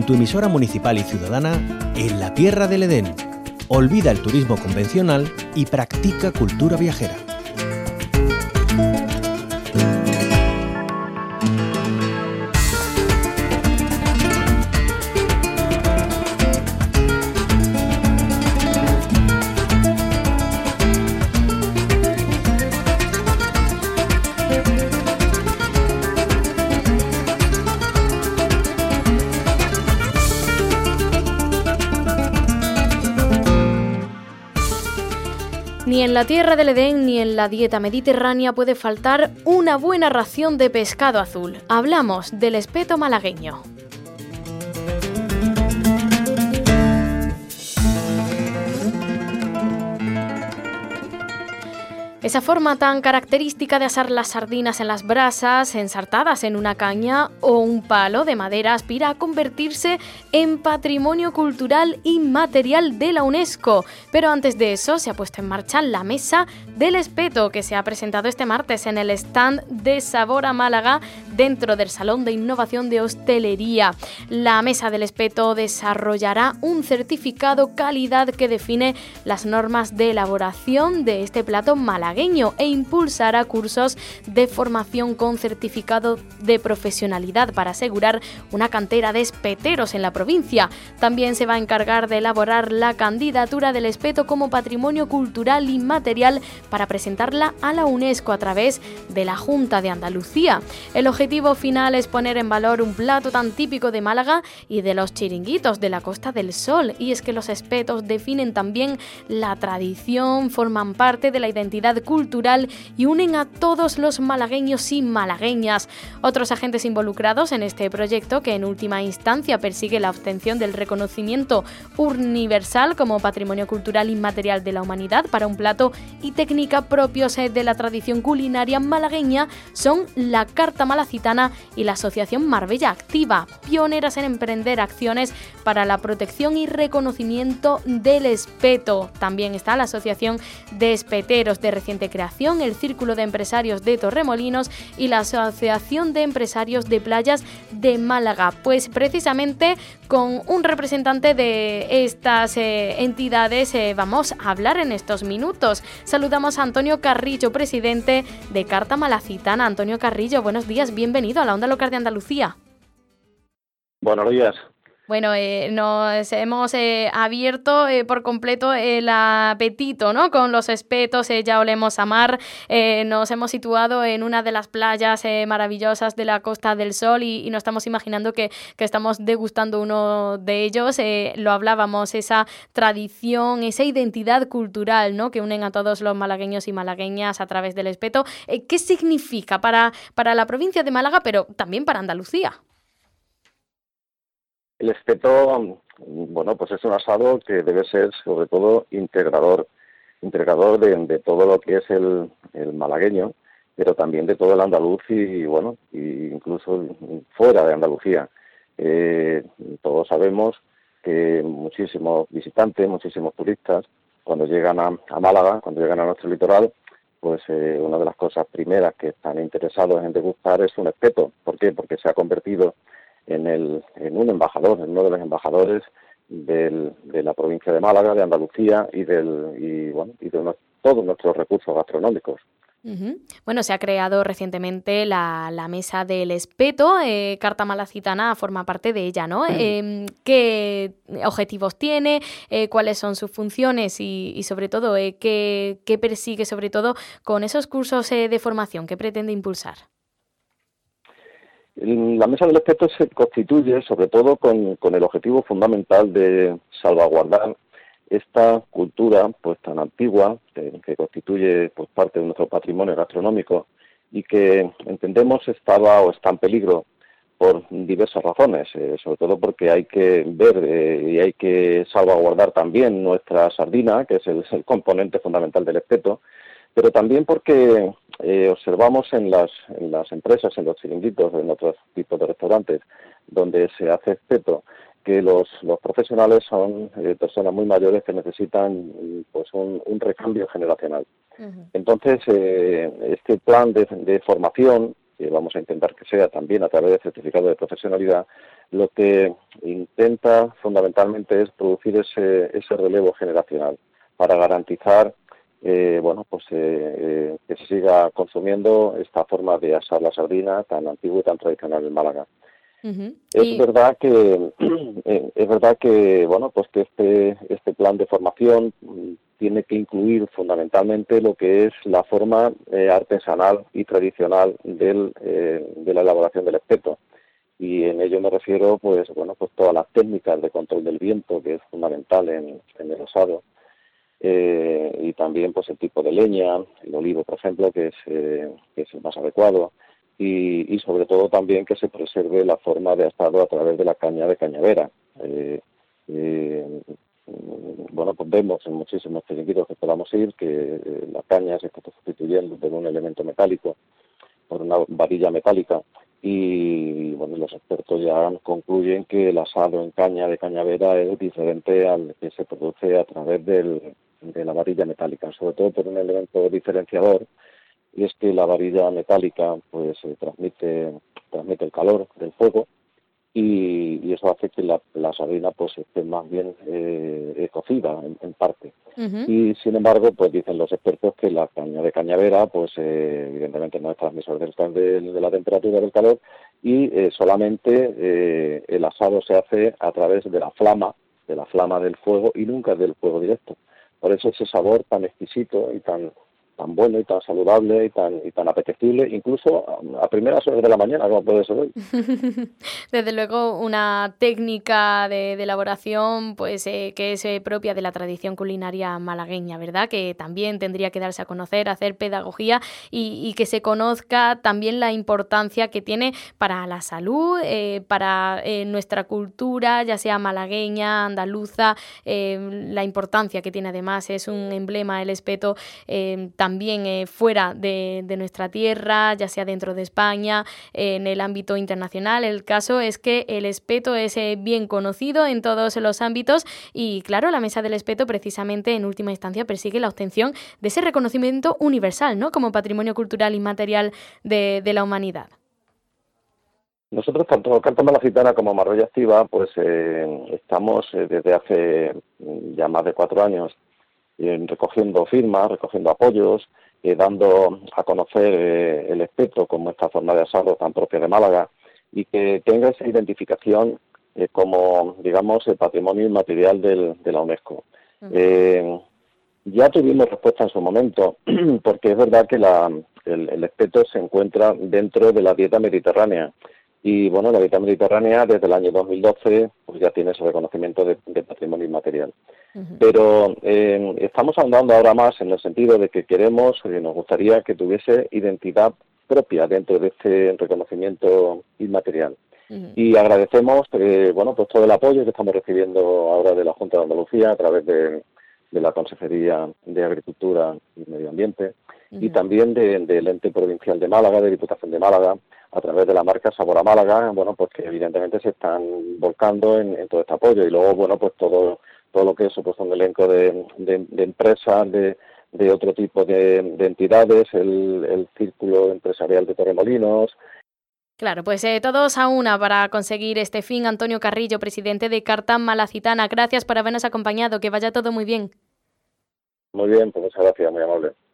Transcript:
tu emisora municipal y ciudadana en la Tierra del Edén. Olvida el turismo convencional y practica cultura viajera. Ni en la Tierra del Edén ni en la dieta mediterránea puede faltar una buena ración de pescado azul. Hablamos del espeto malagueño. Esa forma tan característica de asar las sardinas en las brasas, ensartadas en una caña o un palo de madera, aspira a convertirse en patrimonio cultural inmaterial de la UNESCO. Pero antes de eso se ha puesto en marcha la Mesa del Espeto, que se ha presentado este martes en el stand de Sabor a Málaga dentro del Salón de Innovación de Hostelería. La Mesa del Espeto desarrollará un certificado calidad que define las normas de elaboración de este plato malagueño e impulsará cursos de formación con certificado de profesionalidad para asegurar una cantera de espeteros en la provincia. También se va a encargar de elaborar la candidatura del espeto como patrimonio cultural inmaterial para presentarla a la UNESCO a través de la Junta de Andalucía. El objetivo final es poner en valor un plato tan típico de Málaga y de los chiringuitos de la Costa del Sol, y es que los espetos definen también la tradición, forman parte de la identidad cultural y unen a todos los malagueños y malagueñas. Otros agentes involucrados en este proyecto, que en última instancia persigue la obtención del reconocimiento universal como patrimonio cultural inmaterial de la humanidad para un plato y técnica propios de la tradición culinaria malagueña, son la Carta Malacitana y la Asociación Marbella Activa, pioneras en emprender acciones para la protección y reconocimiento del espeto. También está la Asociación de Espeteros de reciente creación, el Círculo de Empresarios de Torremolinos y la Asociación de Empresarios de Playas de Málaga. Pues precisamente con un representante de estas entidades vamos a hablar en estos minutos. Saludamos a Antonio Carrillo, presidente de Carta Malacitana. Antonio Carrillo, buenos días, bienvenido a la Onda Local de Andalucía. Buenos días. Bueno, nos hemos abierto por completo el apetito, ¿no? Con los espetos, ya olemos a mar. Nos hemos situado en una de las playas maravillosas de la Costa del Sol y nos estamos imaginando que estamos degustando uno de ellos. Lo hablábamos, esa tradición, esa identidad cultural, ¿no? Que unen a todos los malagueños y malagueñas a través del espeto. ¿Qué significa para la provincia de Málaga, pero también para Andalucía? El espeto, bueno, pues es un asado que debe ser sobre todo integrador de todo lo que es el malagueño, pero también de todo el andaluz y bueno, incluso fuera de Andalucía. Todos sabemos que muchísimos visitantes, muchísimos turistas, cuando llegan a Málaga, cuando llegan a nuestro litoral, pues una de las cosas primeras que están interesados en degustar es un espeto. ¿Por qué? Porque se ha convertido en un embajador, en uno de los embajadores de la provincia de Málaga, de Andalucía y de todos nuestros recursos gastronómicos. Uh-huh. Bueno, se ha creado recientemente la Mesa del Espeto, Carta Malacitana forma parte de ella, ¿no? ¿Qué objetivos tiene? ¿Cuáles son sus funciones? Y sobre todo, ¿qué persigue sobre todo con esos cursos de formación que pretende impulsar? La Mesa del Espeto se constituye sobre todo con el objetivo fundamental de salvaguardar esta cultura pues tan antigua que constituye pues parte de nuestro patrimonio gastronómico y que entendemos estaba o está en peligro por diversas razones, sobre todo porque hay que ver y hay que salvaguardar también nuestra sardina, que es el componente fundamental del espeto, pero también porque observamos en las empresas, en los chiringuitos, en otros tipos de restaurantes donde se hace espeto, que los profesionales son personas muy mayores que necesitan pues un recambio generacional. Uh-huh. Entonces, este plan de formación que vamos a intentar que sea también a través del certificado de profesionalidad, lo que intenta fundamentalmente es producir ese relevo generacional para garantizar que se siga consumiendo esta forma de asar la sardina tan antigua y tan tradicional en Málaga. Ujú. Es verdad que que este plan de formación tiene que incluir fundamentalmente lo que es la forma artesanal y tradicional de la elaboración del espeto, y en ello me refiero pues todas las técnicas de control del viento, que es fundamental en el asado, y también pues el tipo de leña, el olivo por ejemplo, que es el más adecuado, y sobre todo también que se preserve la forma de asado a través de la caña de cañavera. Pues vemos en muchísimos chiringuitos que podamos ir que la caña se está sustituyendo por un elemento metálico, por una varilla metálica, y los expertos ya concluyen que el asado en caña de cañavera es diferente al que se produce a través de la varilla metálica, sobre todo por un elemento diferenciador, y es que la varilla metálica pues transmite el calor del fuego, y eso hace que la sardina pues esté más bien cocida en parte. Ujú. Y sin embargo, pues dicen los expertos que la caña de cañavera pues evidentemente no es transmisor de la temperatura del calor, y solamente el asado se hace a través de la flama del fuego, y nunca del fuego directo. Por eso ese sabor tan exquisito y tan bueno y tan saludable y tan apetecible, incluso a primeras horas de la mañana, como puede ser hoy. Desde luego, una técnica de elaboración pues que es propia de la tradición culinaria malagueña, ¿verdad? Que también tendría que darse a conocer, hacer pedagogía y que se conozca también la importancia que tiene para la salud, para nuestra cultura, ya sea malagueña, andaluza, la importancia que tiene. Además, es un emblema el espeto también fuera de nuestra tierra, ya sea dentro de España, en el ámbito internacional. El caso es que el espeto es bien conocido en todos los ámbitos y, claro, la Mesa del Espeto precisamente en última instancia persigue la obtención de ese reconocimiento universal, ¿no?, como patrimonio cultural inmaterial de la humanidad. Nosotros, tanto Carta Malacitana como Marbella Activa, pues estamos desde hace ya más de 4 años recogiendo firmas, recogiendo apoyos, dando a conocer el espeto como esta forma de asado tan propia de Málaga, y que tenga esa identificación como, digamos, el patrimonio inmaterial de la UNESCO. Ya tuvimos respuesta en su momento, porque es verdad que el espeto se encuentra dentro de la dieta mediterránea. Y la dieta mediterránea desde el año 2012 pues ya tiene ese reconocimiento de patrimonio inmaterial. Uh-huh. Pero estamos ahondando ahora más en el sentido de que nos gustaría que tuviese identidad propia dentro de este reconocimiento inmaterial. Uh-huh. Y agradecemos pues todo el apoyo que estamos recibiendo ahora de la Junta de Andalucía a través de la Consejería de Agricultura y Medio Ambiente, uh-huh, y también del Ente Provincial de Málaga, de Diputación de Málaga, a través de la marca Sabor a Málaga, pues que evidentemente se están volcando en todo este apoyo. Y luego, pues todo lo que es pues, un elenco de empresas, de otro tipo de entidades, el Círculo Empresarial de Torremolinos. Claro, pues todos a una para conseguir este fin. Antonio Carrillo, presidente de Carta Malacitana, gracias por habernos acompañado, que vaya todo muy bien. Muy bien, pues muchas gracias, muy amable.